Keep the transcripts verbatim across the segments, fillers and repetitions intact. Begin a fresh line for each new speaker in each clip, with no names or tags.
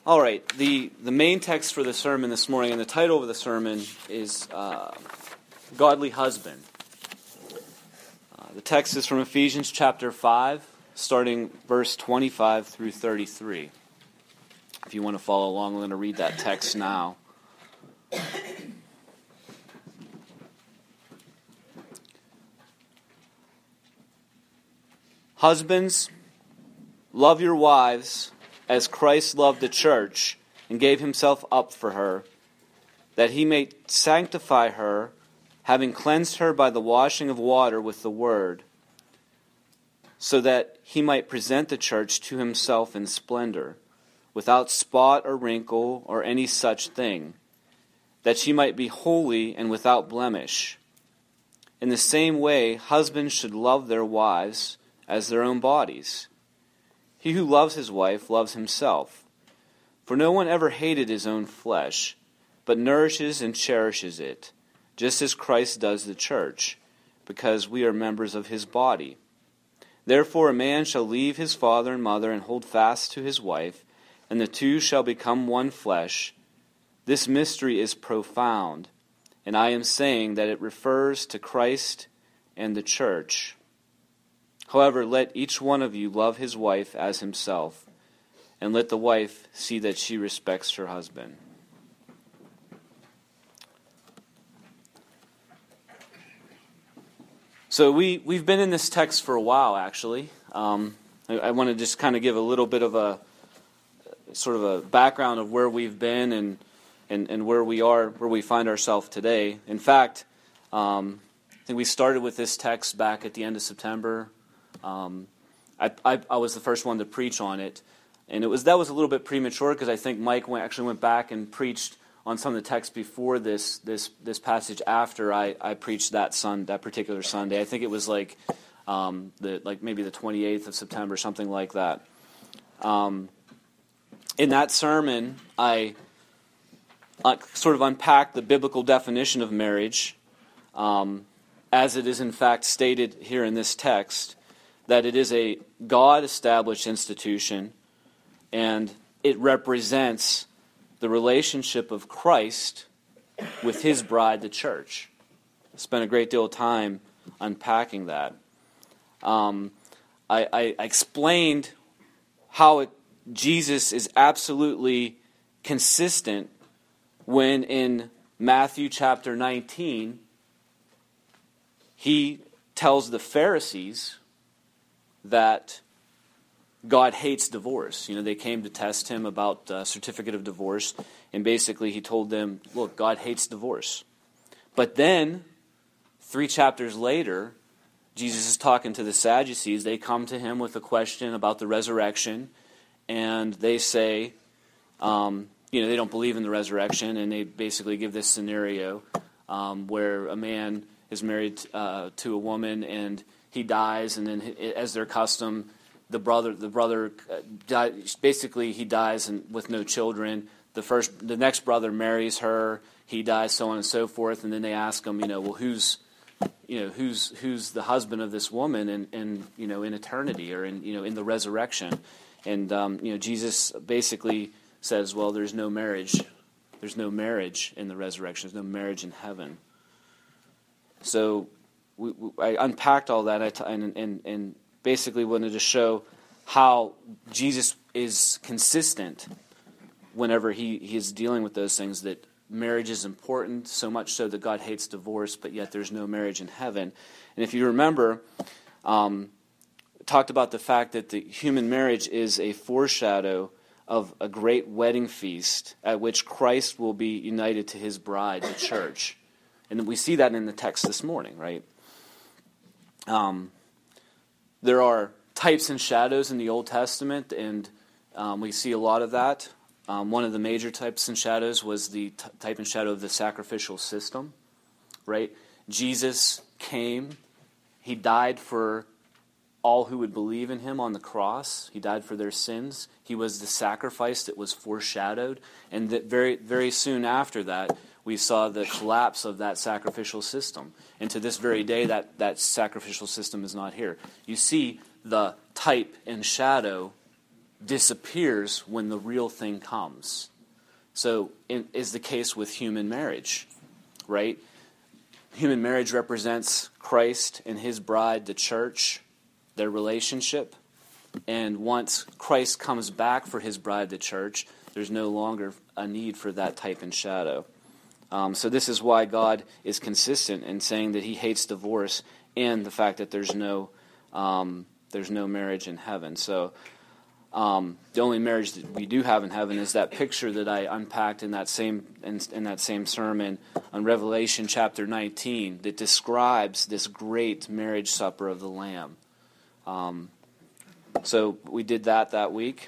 All right, the, the main text for the sermon this morning, and the title of the sermon is uh, Godly Husband. Uh, the text is from Ephesians chapter five, starting verse twenty-five through thirty-three. If you want to follow along, I'm going to read that text now. Husbands, love your wives as Christ loved the church and gave himself up for her, that he may sanctify her, having cleansed her by the washing of water with the word, so that he might present the church to himself in splendor, without spot or wrinkle or any such thing, that she might be holy and without blemish. In the same way, husbands should love their wives as their own bodies. He who loves his wife loves himself. For no one ever hated his own flesh, but nourishes and cherishes it, just as Christ does the church, because we are members of his body. Therefore a man shall leave his father and mother and hold fast to his wife, and the two shall become one flesh. This mystery is profound, and I am saying that it refers to Christ and the church. However, let each one of you love his wife as himself, and let the wife see that she respects her husband. So we, we've been in this text for a while, actually. Um, I, I want to just kind of give a little bit of a sort of a background of where we've been and, and, and where we are, where we find ourselves today. In fact, um, I think we started with this text back at the end of September. Um, I, I, I was the first one to preach on it, and it was that was a little bit premature because I think Mike went, actually went back and preached on some of the texts before this this this passage after I, I preached that sun that particular Sunday. I think it was like um, the like maybe the twenty-eighth of September, something like that. Um, in that sermon, I uh, sort of unpacked the biblical definition of marriage, um, as it is in fact stated here in this text. That it is a God-established institution, and it represents the relationship of Christ with his bride, the church. I spent a great deal of time unpacking that. Um, I, I explained how it, Jesus is absolutely consistent when in Matthew chapter nineteen, he tells the Pharisees that God hates divorce. You know, they came to test him about a certificate of divorce, and basically he told them, look, God hates divorce. But then, three chapters later, Jesus is talking to the Sadducees. They come to him with a question about the resurrection, and they say, um, you know, they don't believe in the resurrection, and they basically give this scenario um, where a man is married uh, to a woman, and he dies, and then, as their custom, the brother, the brother, uh, die, basically he dies and with no children. The first, the next brother marries her. He dies, so on and so forth. And then they ask him, you know, well, who's, you know, who's who's the husband of this woman, in, in you know, in eternity or in you know in the resurrection? And um, you know, Jesus basically says, well, there's no marriage, there's no marriage in the resurrection. There's no marriage in heaven. So. We, we, I unpacked all that I t- and, and, and basically wanted to show how Jesus is consistent whenever he, he is dealing with those things, that marriage is important, so much so that God hates divorce, but yet there's no marriage in heaven. And if you remember, um, talked about the fact that the human marriage is a foreshadow of a great wedding feast at which Christ will be united to his bride, the church. And we see that in the text this morning, right? Um, there are types and shadows in the Old Testament, and um, we see a lot of that. Um, one of the major types and shadows was the t- type and shadow of the sacrificial system, right? Jesus came, he died for all who would believe in him on the cross. He died for their sins. He was the sacrifice that was foreshadowed, and that very, very soon after that, we saw the collapse of that sacrificial system. And to this very day, that, that sacrificial system is not here. You see the type and shadow disappears when the real thing comes. So it is the case with human marriage, right? Human marriage represents Christ and his bride, the church, their relationship. And once Christ comes back for his bride, the church, there's no longer a need for that type and shadow. Um, so this is why God is consistent in saying that he hates divorce and the fact that there's no um, there's no marriage in heaven. So um, the only marriage that we do have in heaven is that picture that I unpacked in that same in, in that same sermon on Revelation chapter nineteen that describes this great marriage supper of the Lamb. Um, so we did that that week.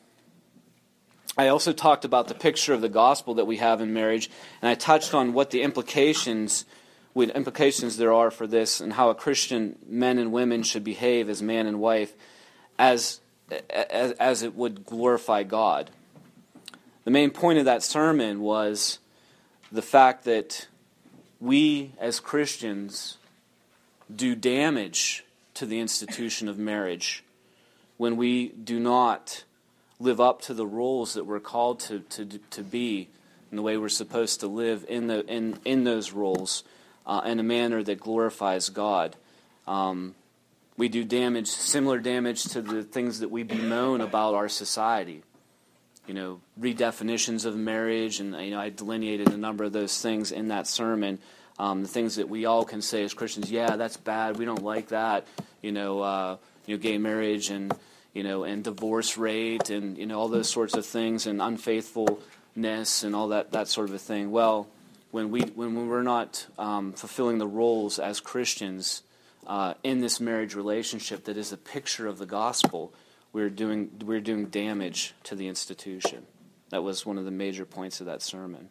I also talked about the picture of the gospel that we have in marriage, and I touched on what the implications, what implications there are for this, and how a Christian men and women should behave as man and wife, as as, as it would glorify God. The main point of that sermon was the fact that we as Christians do damage to the institution of marriage when we do not live up to the roles that we're called to to to be, and the way we're supposed to live in the in in those roles, uh, in a manner that glorifies God. Um, we do damage, similar damage to the things that we bemoan about our society. You know, redefinitions of marriage, and you know, I delineated a number of those things in that sermon. Um, the things that we all can say as Christians, yeah, that's bad. We don't like that. You know, uh, you know, gay marriage and. You know, and divorce rate, and you know, all those sorts of things, and unfaithfulness, and all that, that sort of a thing. Well, when we when we're not um, fulfilling the roles as Christians uh, in this marriage relationship that is a picture of the gospel, we're doing we're doing damage to the institution. That was one of the major points of that sermon.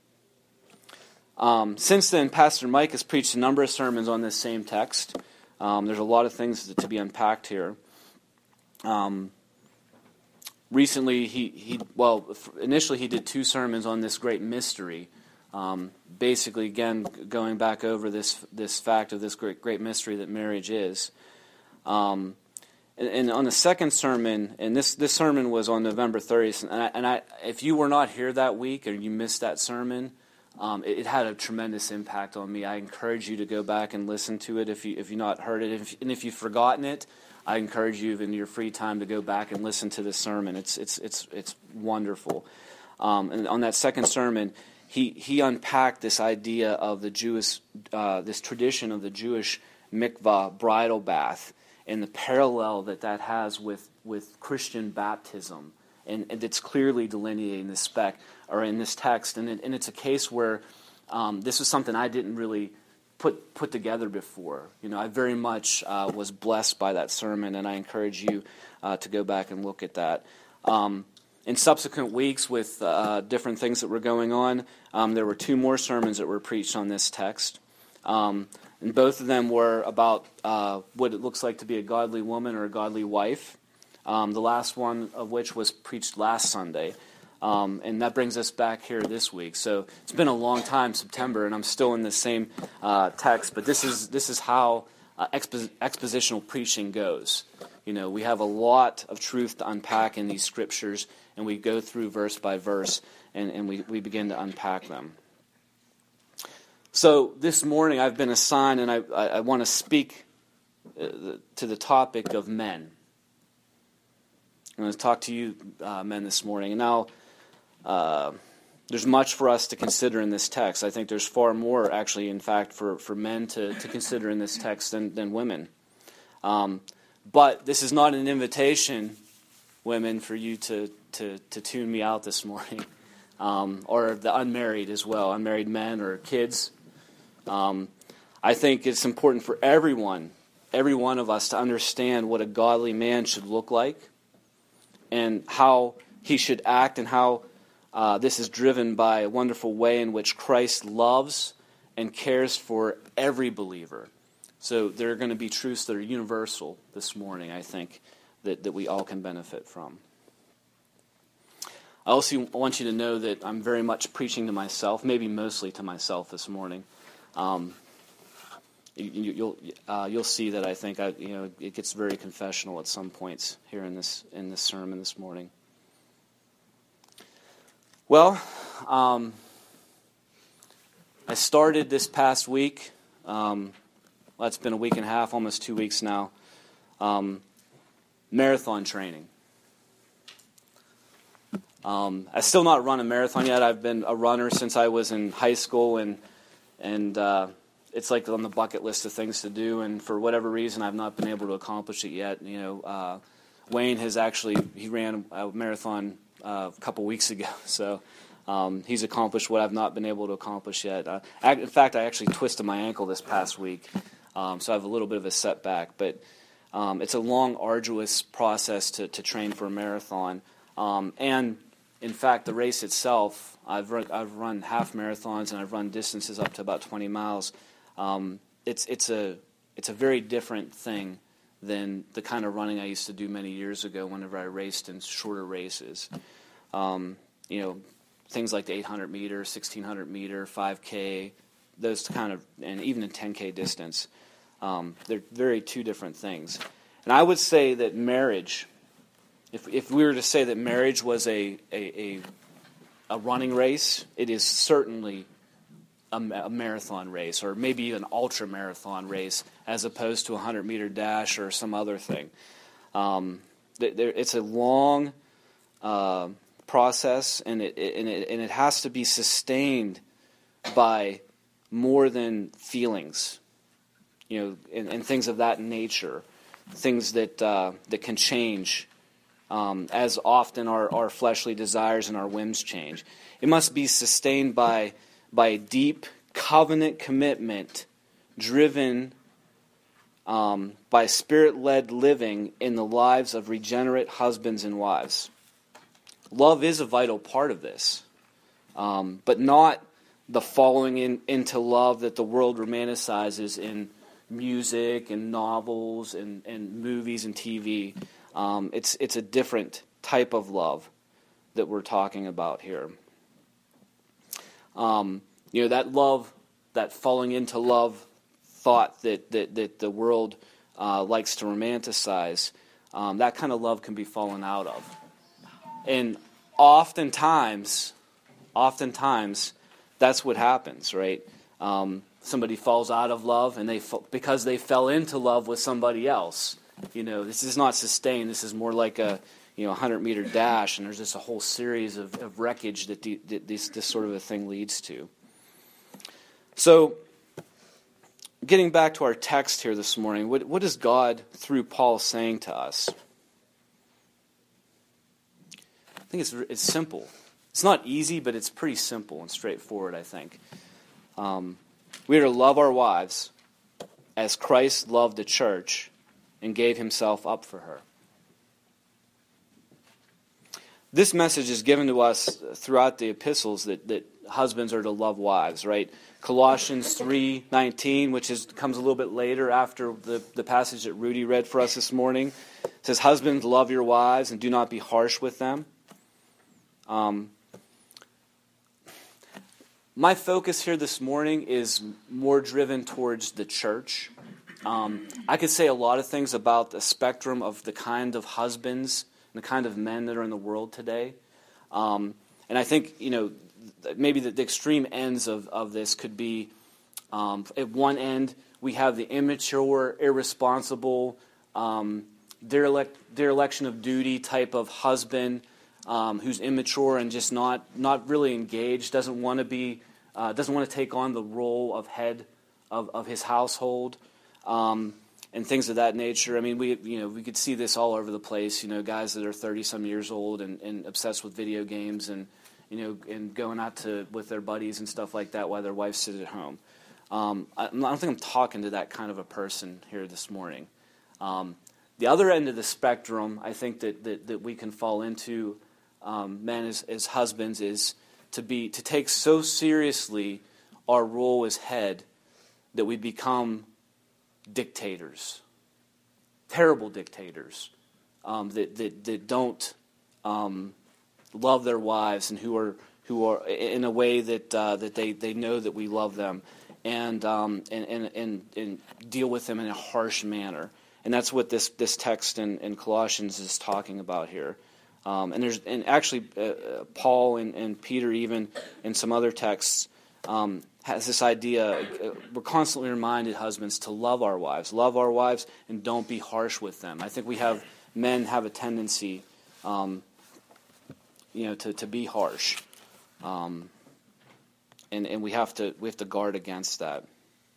Um, since then, Pastor Mike has preached a number of sermons on this same text. Um, there's a lot of things to be unpacked here. Um, recently, he, he well, initially he did two sermons on this great mystery. Um, basically, again, going back over this this fact of this great great mystery that marriage is. Um, and, and on the second sermon, and this, this sermon was on November thirtieth, and, I, and I, if you were not here that week or you missed that sermon, um, it, it had a tremendous impact on me. I encourage you to go back and listen to it if you if you not heard it, if, and if you've forgotten it. I encourage you in your free time to go back and listen to this sermon. It's it's it's it's wonderful. Um, and on that second sermon, he he unpacked this idea of the Jewish, uh, this tradition of the Jewish mikvah bridal bath, and the parallel that that has with with Christian baptism, and, and it's clearly delineated in this spec or in this text. And it, and it's a case where um, this was something I didn't really. Put put together before. You know, I very much uh, was blessed by that sermon, and I encourage you uh, to go back and look at that. Um, in subsequent weeks, with uh, different things that were going on, um, there were two more sermons that were preached on this text, um, and both of them were about uh, what it looks like to be a godly woman or a godly wife. Um, the last one of which was preached last Sunday. Um, and that brings us back here this week. So it's been a long time, September, and I'm still in the same uh, text. But this is this is how uh, expo- expositional preaching goes. You know, we have a lot of truth to unpack in these scriptures, and we go through verse by verse, and, and we, we begin to unpack them. So this morning I've been assigned, and I, I, I want to speak uh, to the topic of men. I'm going to talk to you uh, men this morning. And now... Uh, there's much for us to consider in this text. I think there's far more, actually, in fact, for, for men to, to consider in this text than, than women. Um, but this is not an invitation, women, for you to, to, to tune me out this morning, um, or the unmarried as well, unmarried men or kids. Um, I think it's important for everyone, every one of us, to understand what a godly man should look like and how he should act, and how Uh, this is driven by a wonderful way in which Christ loves and cares for every believer. So there are going to be truths that are universal this morning, I think, that, that we all can benefit from. I also want you to know that I'm very much preaching to myself, maybe mostly to myself this morning. Um, you, you'll uh, you'll see that I think I, you know it gets very confessional at some points here in this in this sermon this morning. Well, um, I started this past week. Um, well, it's been a week and a half, almost two weeks now. Um, marathon training. Um, I still not run a marathon yet. I've been a runner since I was in high school, and and uh, it's like on the bucket list of things to do. And for whatever reason, I've not been able to accomplish it yet. You know, uh, Wayne has actually he ran a marathon uh, a couple weeks ago, so um, he's accomplished what I've not been able to accomplish yet. Uh, in fact, I actually twisted my ankle this past week, um, so I have a little bit of a setback. But um, it's a long, arduous process to to train for a marathon, um, and in fact, the race itself, I've run, I've run half marathons and I've run distances up to about twenty miles. Um, it's it's a it's a very different thing than the kind of running I used to do many years ago. Whenever I raced in shorter races, um, you know, things like the eight hundred meter, sixteen hundred meter, five K, those kind of, and even a ten K distance. Um, they're very two different things. And I would say that marriage. If if we were to say that marriage was a a, a, a running race, it is certainly a, a marathon race, or maybe an ultra marathon race, as opposed to a hundred meter dash or some other thing. Um, there, it's a long uh, process, and it, it and it and it has to be sustained by more than feelings, you know, and, and things of that nature, things that uh, that can change. Um, as often our, our fleshly desires and our whims change. It must be sustained by, by a deep covenant commitment driven um, by Spirit-led living in the lives of regenerate husbands and wives. Love is a vital part of this, um, but not the falling in, into love that the world romanticizes in music and novels and, and movies and T V. Um, it's it's a different type of love that we're talking about here. Um, you know, that love, that falling into love thought that that, that the world uh, likes to romanticize, um, that kind of love can be fallen out of. And oftentimes, oftentimes, that's what happens, right? Um, somebody falls out of love, and they because they fell into love with somebody else. You know, this is not sustained. This is more like a, you know, a hundred meter dash, and there's just a whole series of, of wreckage that, the, that this this sort of a thing leads to. So, getting back to our text here this morning, what what is God through Paul saying to us? I think it's it's simple. It's not easy, but it's pretty simple and straightforward. I think um, we are to love our wives as Christ loved the church and gave himself up for her. This message is given to us throughout the epistles that, that husbands are to love wives, right? Colossians three nineteen, which is comes a little bit later after the, the passage that Rudy read for us this morning, says, "Husbands, love your wives and do not be harsh with them." Um, my focus here this morning is more driven towards the church. Um, I could say a lot of things about the spectrum of the kind of husbands and the kind of men that are in the world today. Um, and I think, you know, maybe the, the extreme ends of, of this could be, um, at one end, we have the immature, irresponsible, um, derelict, dereliction of duty type of husband um, who's immature and just not, not really engaged, doesn't want to be, uh, doesn't want to take on the role of head of, of his household. Um, and things of that nature. I mean, we you know we could see this all over the place. You know, guys that are thirty some years old and, and obsessed with video games, and you know, and going out to with their buddies and stuff like that while their wives sit at home. Um, I, I don't think I'm talking to that kind of a person here this morning. Um, the other end of the spectrum, I think that that, that we can fall into, um, men as, as husbands, is to be to take so seriously our role as head that we become dictators, terrible dictators, um, that, that that don't um, love their wives and who are who are in a way that uh, that they, they know that we love them, and, um, and, and, and, and deal with them in a harsh manner. And that's what this, this text in, in Colossians is talking about here. Um, and there's and actually uh, Paul and, and Peter even in some other texts um, has this idea. Uh, we're constantly reminded, husbands, to love our wives, love our wives, and don't be harsh with them. I think we have men have a tendency, um, you know, to, to be harsh, um, and and we have to we have to guard against that.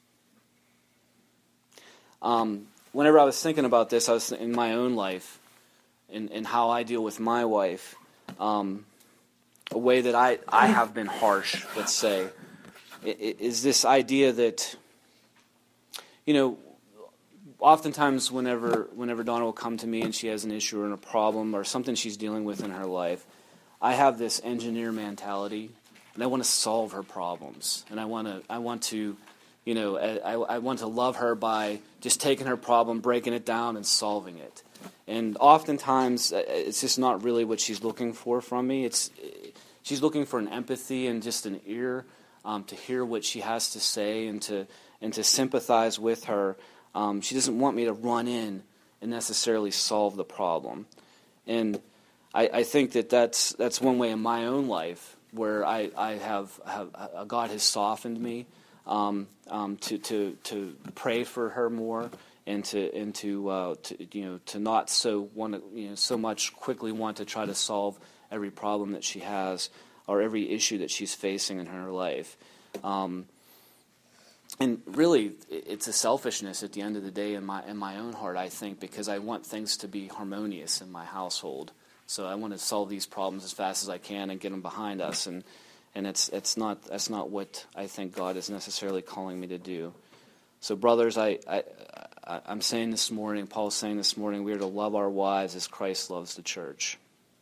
Um, whenever I was thinking about this, I was in my own life. And, and how I deal with my wife, um, a way that I, I have been harsh, let's say, is this idea that, you know, oftentimes whenever whenever Donna will come to me and she has an issue or a problem or something she's dealing with in her life, I have this engineer mentality, and I want to solve her problems, and I want to I want to, you know, I, I want to love her by just taking her problem, breaking it down, and solving it. And oftentimes, it's just not really what she's looking for from me. It's she's looking for an empathy and just an ear um, to hear what she has to say and to and to sympathize with her. Um, she doesn't want me to run in and necessarily solve the problem. And I, I think that that's that's one way in my own life where I, I have, have uh, God has softened me um, um, to to to pray for her more. And to and to, uh, to you know to not so want to you know so much quickly want to try to solve every problem that she has or every issue that she's facing in her life, um, and really it's a selfishness at the end of the day in my in my own heart, I think, because I want things to be harmonious in my household. So I want to solve these problems as fast as I can and get them behind us, and and it's it's not that's not what I think God is necessarily calling me to do. So brothers, I. I I'm saying this morning, Paul's saying this morning, we are to love our wives as Christ loves the church.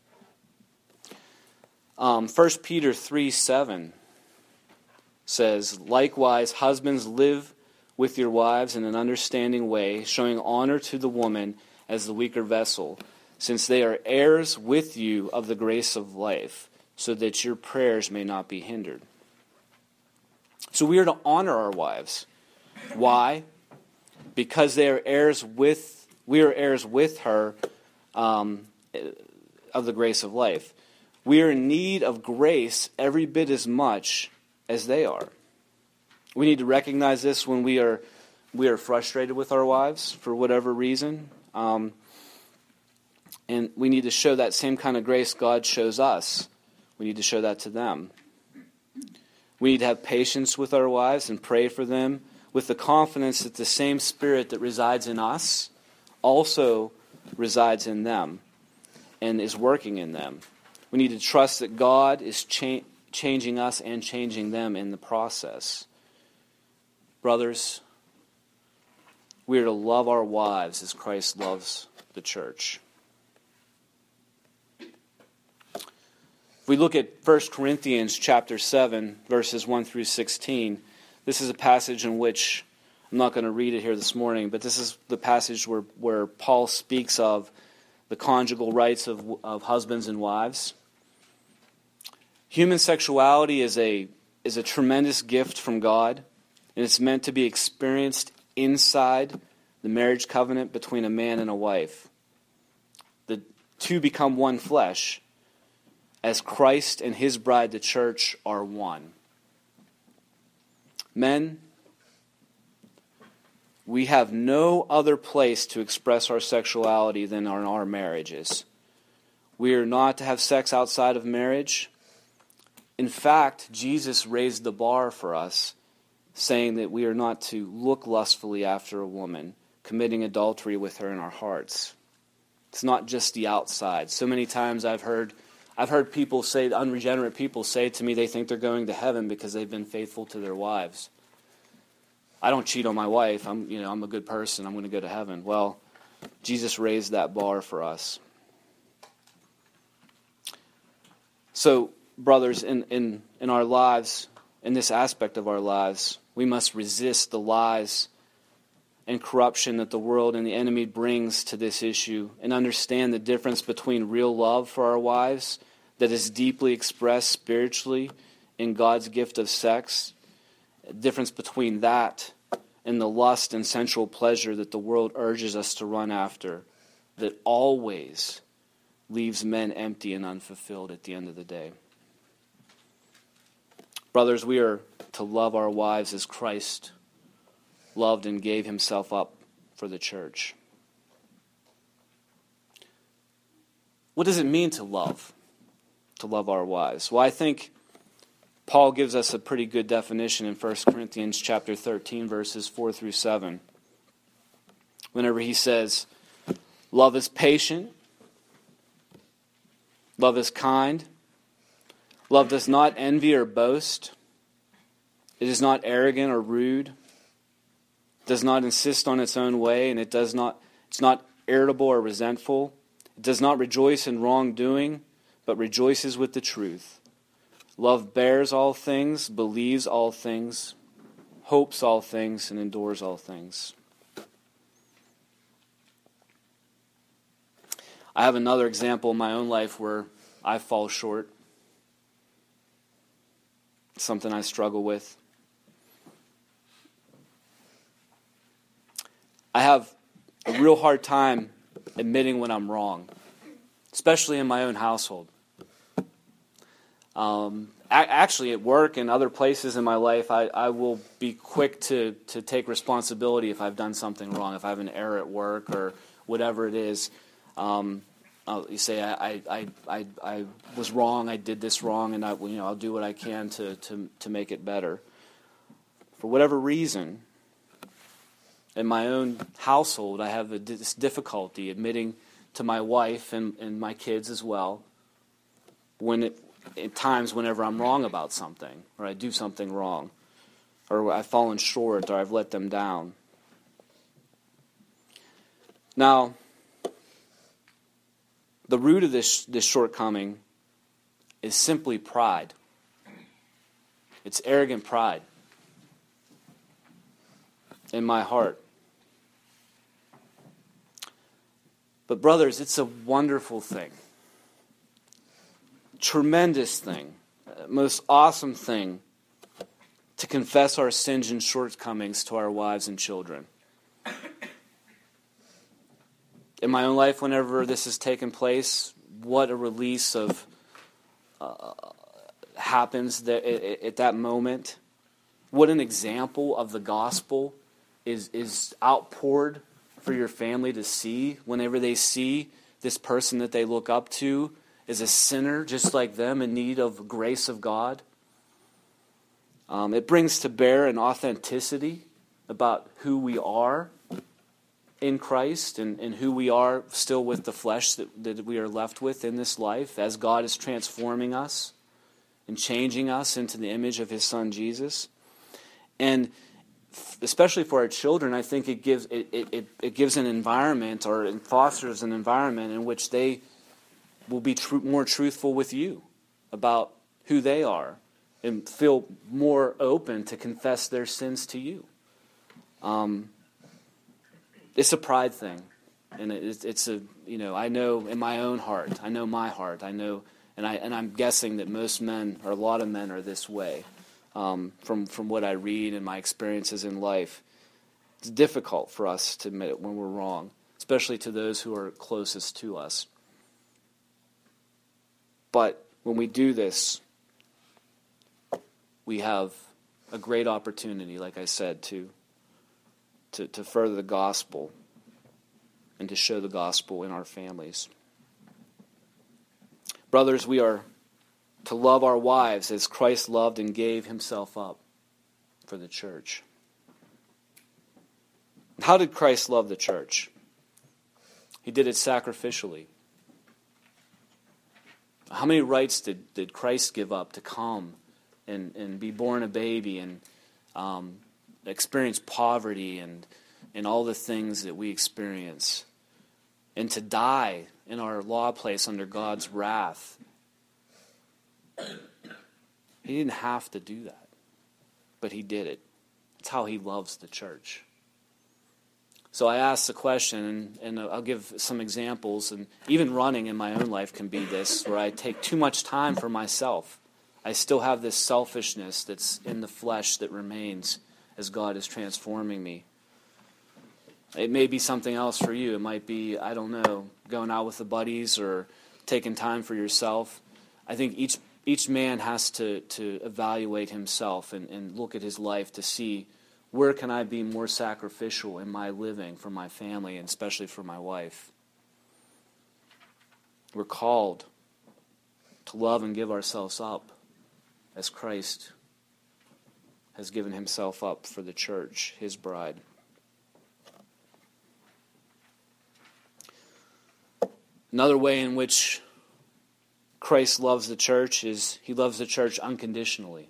Um, First Peter three seven says, likewise, husbands, live with your wives in an understanding way, showing honor to the woman as the weaker vessel, since they are heirs with you of the grace of life, so that your prayers may not be hindered. So we are to honor our wives. Why? Because they are heirs with, we are heirs with her um, of the grace of life. We are in need of grace every bit as much as they are. We need to recognize this when we are we are frustrated with our wives for whatever reason, um, and we need to show that same kind of grace God shows us. We need to show that to them. We need to have patience with our wives and pray for them, with the confidence that the same Spirit that resides in us also resides in them and is working in them. We need to trust that God is cha- changing us and changing them in the process. Brothers, we are to love our wives as Christ loves the church. If we look at First Corinthians chapter seven, verses one through sixteen, this is a passage in which, I'm not going to read it here this morning, but this is the passage where, where Paul speaks of the conjugal rights of, of husbands and wives. Human sexuality is a, is a tremendous gift from God, and it's meant to be experienced inside the marriage covenant between a man and a wife. The two become one flesh, as Christ and his bride, the church, are one. Men, we have no other place to express our sexuality than in our marriages. We are not to have sex outside of marriage. In fact, Jesus raised the bar for us, saying that we are not to look lustfully after a woman, committing adultery with her in our hearts. It's not just the outside. So many times I've heard I've heard people say, unregenerate people say to me they think they're going to heaven because they've been faithful to their wives. I don't cheat on my wife. I'm, you know, I'm a good person. I'm going to go to heaven. Well, Jesus raised that bar for us. So, brothers, in, in, in our lives, in this aspect of our lives, we must resist the lies and corruption that the world and the enemy brings to this issue, and understand the difference between real love for our wives that is deeply expressed spiritually in God's gift of sex, The difference between that and the lust and sensual pleasure that the world urges us to run after, that always leaves men empty and unfulfilled at the end of the day. Brothers, we are to love our wives as Christ loved and gave himself up for the church. What does it mean to love? To love our wives? Well, I think Paul gives us a pretty good definition in First Corinthians chapter thirteen, verses four through seven. Whenever he says, love is patient, love is kind, love does not envy or boast, it is not arrogant or rude, does not insist on its own way, and it does not it's not irritable or resentful. It does not rejoice in wrongdoing, but rejoices with the truth. Love bears all things, believes all things, hopes all things, and endures all things. I have another example in my own life where I fall short. Something I struggle with. I have a real hard time admitting when I'm wrong, especially in my own household. Um, a- actually, at work and other places in my life, I, I will be quick to, to take responsibility if I've done something wrong, if I have an error at work or whatever it is. Um, I'll, you say, I, I, I, I was wrong, I did this wrong, and I, you know, I'll do what I can to, to, to make it better. For whatever reason, in my own household, I have a, this difficulty admitting to my wife and, and my kids as well when it, at times whenever I'm wrong about something, or I do something wrong, or I've fallen short, or I've let them down. Now, the root of this, this shortcoming is simply pride. It's arrogant pride in my heart. But brothers, it's a wonderful thing. Tremendous thing. Most awesome thing to confess our sins and shortcomings to our wives and children. In my own life, whenever this has taken place, what a release of uh, happens that, at, at that moment. What an example of the gospel is is outpoured for your family to see whenever they see this person that they look up to is a sinner just like them in need of grace of God. Um, it brings to bear an authenticity about who we are in Christ and, and who we are still with the flesh that, that we are left with in this life as God is transforming us and changing us into the image of his Son Jesus. And especially for our children, I think it gives it, it, it gives an environment or it fosters an environment in which they will be tr- more truthful with you about who they are and feel more open to confess their sins to you. Um, it's a pride thing, and it, it's a you know I know in my own heart, I know my heart, I know, and I and I'm guessing that most men or a lot of men are this way. Um, from from what I read and my experiences in life, it's difficult for us to admit it when we're wrong, especially to those who are closest to us. But when we do this, we have a great opportunity, like I said, to, to, to further the gospel and to show the gospel in our families. Brothers, we are to love our wives as Christ loved and gave himself up for the church. How did Christ love the church? He did it sacrificially. How many rights did, did Christ give up to come and, and be born a baby and um, experience poverty and, and all the things that we experience, and to die in our law place under God's wrath? He didn't have to do that, but he did it. It's how he loves the church. So I asked the question, and, and I'll give some examples, and even running in my own life can be this, where I take too much time for myself. I still have this selfishness that's in the flesh that remains as God is transforming me. It may be something else for you. It might be, I don't know, going out with the buddies or taking time for yourself. I think each each man has to, to evaluate himself and, and look at his life to see where can I be more sacrificial in my living for my family and especially for my wife. We're called to love and give ourselves up as Christ has given himself up for the church, his bride. Another way in which Christ loves the church is he loves the church unconditionally.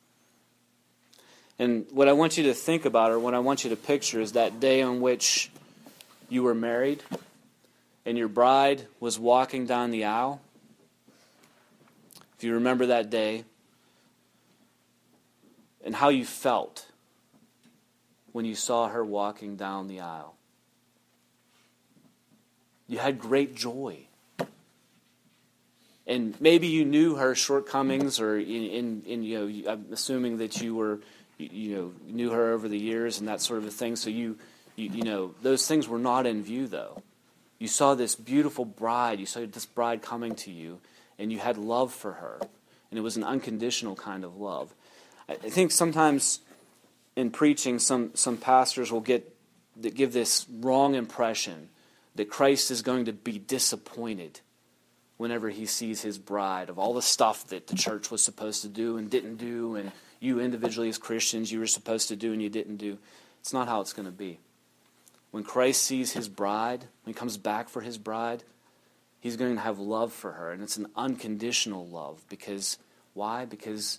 And what I want you to think about, or what I want you to picture, is that day on which you were married and your bride was walking down the aisle. If you remember that day, and how you felt when you saw her walking down the aisle. You had great joy. And maybe you knew her shortcomings, or in, in, in you know, I'm assuming that you were, you, you know, knew her over the years and that sort of a thing. So you, you, you know, those things were not in view, though. You saw this beautiful bride. You saw this bride coming to you, and you had love for her, and it was an unconditional kind of love. I think sometimes in preaching, some some pastors will get that give this wrong impression that Christ is going to be disappointed whenever he sees his bride, of all the stuff that the church was supposed to do and didn't do, and you individually as Christians you were supposed to do and you didn't do. It's not how it's going to be. When Christ sees his bride, when he comes back for his bride, he's going to have love for her, and it's an unconditional love. Because why? Because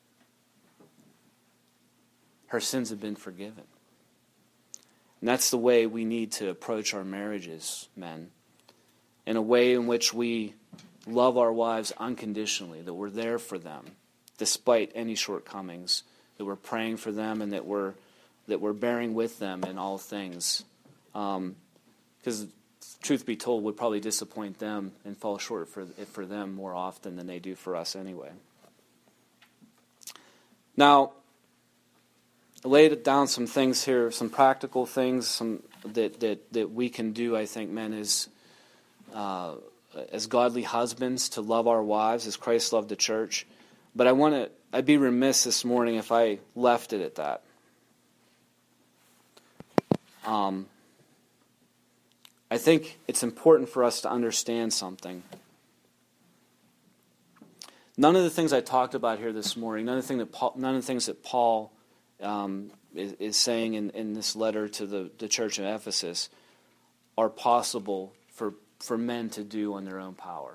her sins have been forgiven. And that's the way we need to approach our marriages, men. In a way in which we love our wives unconditionally, that we're there for them, despite any shortcomings, that we're praying for them, and that we're that we're bearing with them in all things. Um, because truth be told, we'd probably disappoint them and fall short for for them more often than they do for us anyway. Now, I laid down some things here, some practical things, some that that, that we can do, I think, men, as uh, as godly husbands, to love our wives as Christ loved the church. But I want to, I'd be remiss this morning if I left it at that. Um, I think it's important for us to understand something. None of the things I talked about here this morning, none of the, thing that Paul, none of the things that Paul um, is, is saying in, in this letter to the, the church in Ephesus are possible for, for men to do on their own power.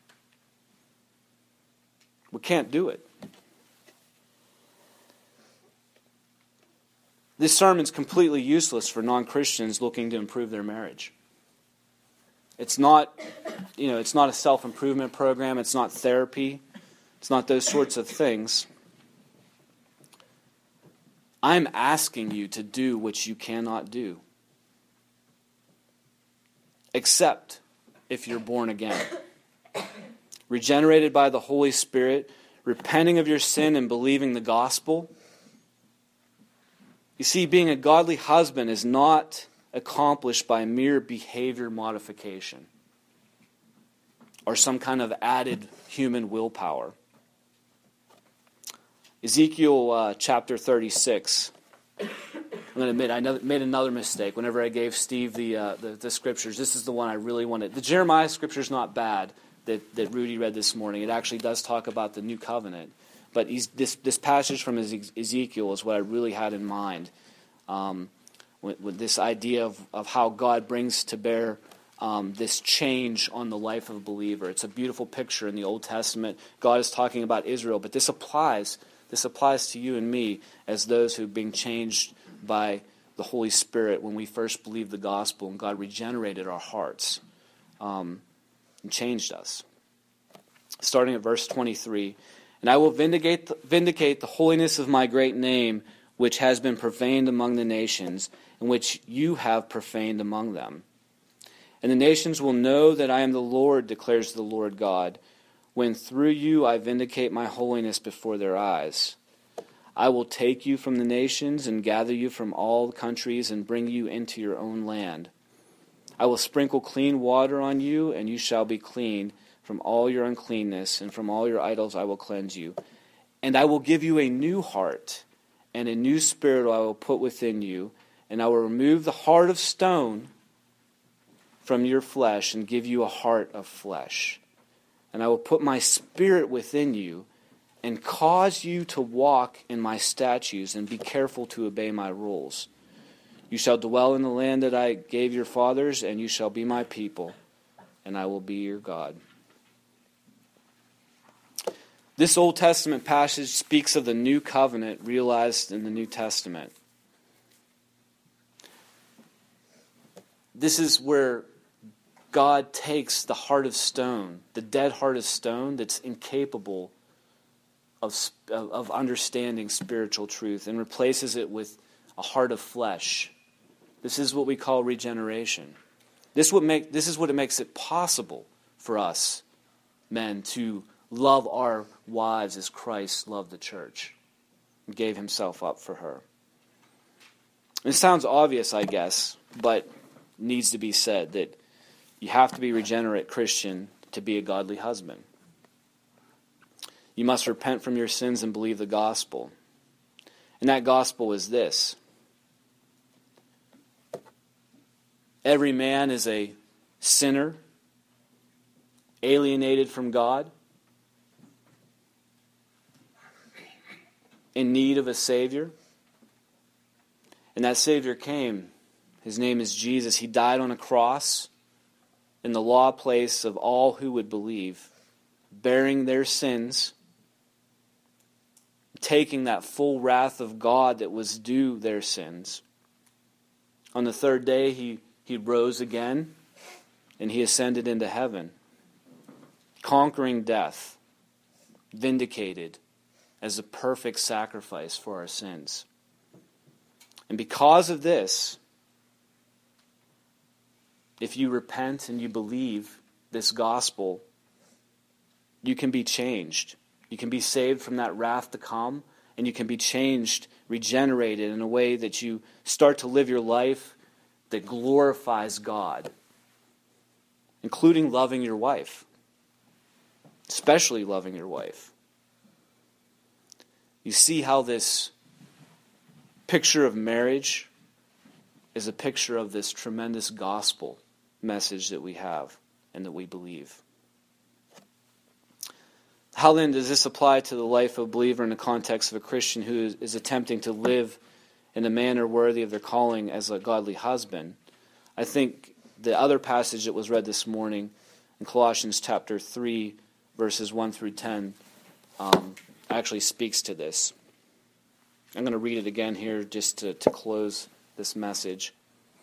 We can't do it. This sermon's completely useless for non-Christians looking to improve their marriage. It's not, you know, it's not a self-improvement program. It's not therapy. It's not those sorts of things. I'm asking you to do what you cannot do, except if you're born again, regenerated by the Holy Spirit, repenting of your sin and believing the gospel. You see, being a godly husband is not accomplished by mere behavior modification or some kind of added human willpower. Ezekiel uh, chapter thirty-six. I'm going to admit I made another mistake whenever I gave Steve the, uh, the the scriptures. This is the one I really wanted. The Jeremiah scripture is not bad that, that Rudy read this morning. It actually does talk about the new covenant. But he's, this this passage from Ezekiel is what I really had in mind. Um, with, with this idea of, of how God brings to bear um, this change on the life of a believer. It's a beautiful picture in the Old Testament. God is talking about Israel, but this applies this applies to you and me as those who are being changed by the Holy Spirit when we first believed the gospel and God regenerated our hearts um, and changed us. Starting at verse twenty-three, "And I will vindicate the, vindicate the holiness of my great name, which has been profaned among the nations, and which you have profaned among them. And the nations will know that I am the Lord, declares the Lord God, when through you I vindicate my holiness before their eyes. I will take you from the nations and gather you from all countries and bring you into your own land. I will sprinkle clean water on you, and you shall be clean from all your uncleanness, and from all your idols I will cleanse you. And I will give you a new heart, and a new spirit I will put within you, and I will remove the heart of stone from your flesh and give you a heart of flesh. And I will put my spirit within you and cause you to walk in my statutes and be careful to obey my rules. You shall dwell in the land that I gave your fathers, and you shall be my people, and I will be your God. This Old Testament passage speaks of the new covenant realized in the New Testament. This is where God takes the heart of stone, the dead heart of stone that's incapable of, of understanding spiritual truth, and replaces it with a heart of flesh. This is what we call regeneration. This, what make, this is what it makes it possible for us, men, to love our wives as Christ loved the church and gave himself up for her. It sounds obvious, I guess, but needs to be said that you have to be a regenerate Christian to be a godly husband. You must repent from your sins and believe the gospel. And that gospel is this: every man is a sinner, alienated from God, in need of a Savior. And that Savior came. His name is Jesus. He died on a cross in the law place of all who would believe, bearing their sins, taking that full wrath of God that was due their sins. On the third day, he, he rose again, and he ascended into heaven, conquering death, vindicated as a perfect sacrifice for our sins. And because of this, if you repent and you believe this gospel, you can be changed. You can be saved from that wrath to come, and you can be changed, regenerated in a way that you start to live your life that glorifies God, including loving your wife, especially loving your wife. You see how this picture of marriage is a picture of this tremendous gospel message that we have and that we believe. How then does this apply to the life of a believer in the context of a Christian who is, is attempting to live in a manner worthy of their calling as a godly husband? I think the other passage that was read this morning in Colossians chapter three, verses one through ten, um, actually speaks to this. I'm going to read it again here just to, to close this message.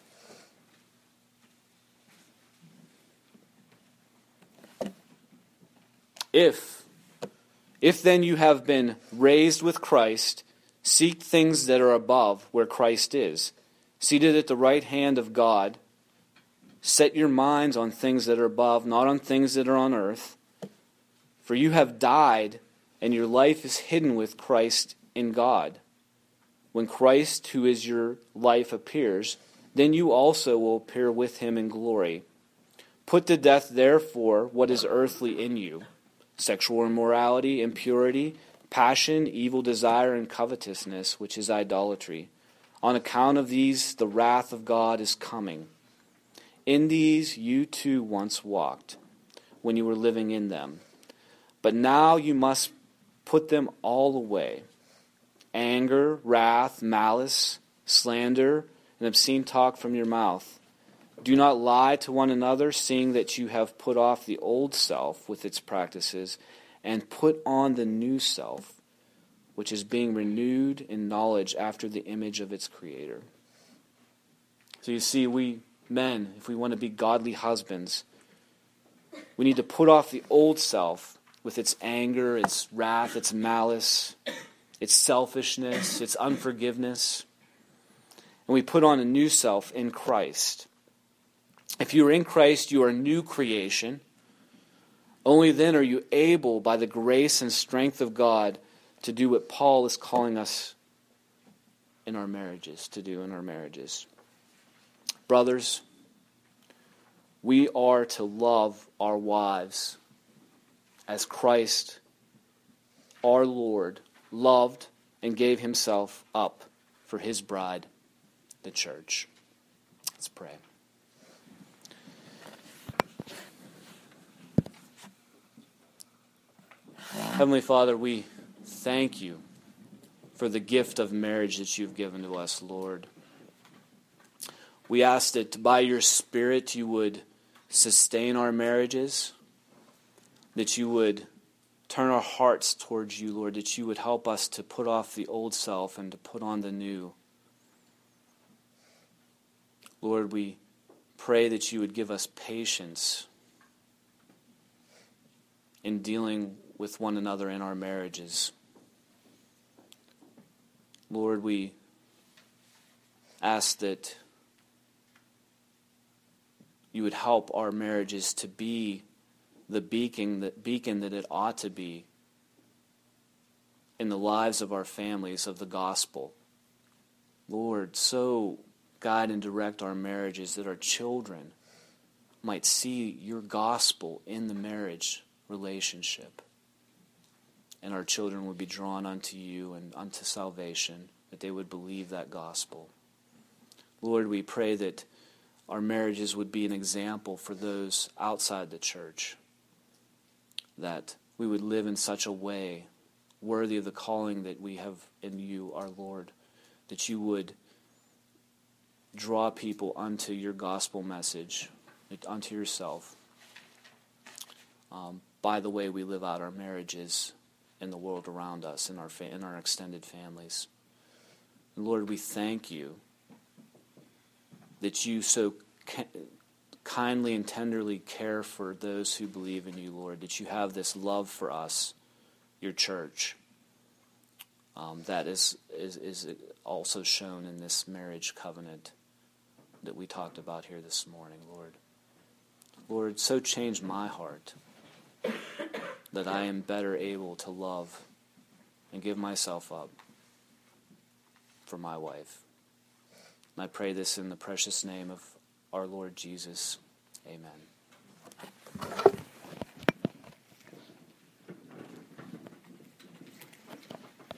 If, if then you have been raised with Christ, seek things that are above where Christ is, seated at the right hand of God. Set your minds on things that are above, not on things that are on earth. For you have died, and your life is hidden with Christ in God. When Christ, who is your life, appears, then you also will appear with him in glory. Put to death, therefore, what is earthly in you: sexual immorality, impurity, passion, evil desire, and covetousness, which is idolatry. On account of these, the wrath of God is coming. In these you too once walked, when you were living in them. But now you must put them all away: anger, wrath, malice, slander, and obscene talk from your mouth. Do not lie to one another, seeing that you have put off the old self with its practices, and put on the new self, which is being renewed in knowledge after the image of its Creator. So you see, we men, if we want to be godly husbands, we need to put off the old self with its anger, its wrath, its malice, its selfishness, its unforgiveness. And we put on a new self in Christ. If you are in Christ, you are a new creation. Only then are you able, by the grace and strength of God, to do what Paul is calling us in our marriages, to do in our marriages. Brothers, we are to love our wives as Christ, our Lord, loved and gave himself up for his bride, the church. Let's pray. Heavenly Father, we thank you for the gift of marriage that you've given to us, Lord. We ask that by your Spirit you would sustain our marriages, that you would turn our hearts towards you, Lord, that you would help us to put off the old self and to put on the new. Lord, we pray that you would give us patience in dealing with one another in our marriages. Lord, we ask that you would help our marriages to be the beacon that, beacon that it ought to be in the lives of our families of the gospel. Lord, so guide and direct our marriages that our children might see your gospel in the marriage relationship. And our children would be drawn unto you and unto salvation, that they would believe that gospel. Lord, we pray that our marriages would be an example for those outside the church, that we would live in such a way worthy of the calling that we have in you, our Lord, that you would draw people unto your gospel message, unto yourself, um, by the way we live out our marriages in the world around us, in our fa- in our extended families. And Lord, we thank you that you so ca- kindly and tenderly care for those who believe in you, Lord, that you have this love for us, your church, um, that is, is, is also shown in this marriage covenant that we talked about here this morning, Lord. Lord, so change my heart that I am better able to love and give myself up for my wife. And I pray this in the precious name of our Lord Jesus. Amen.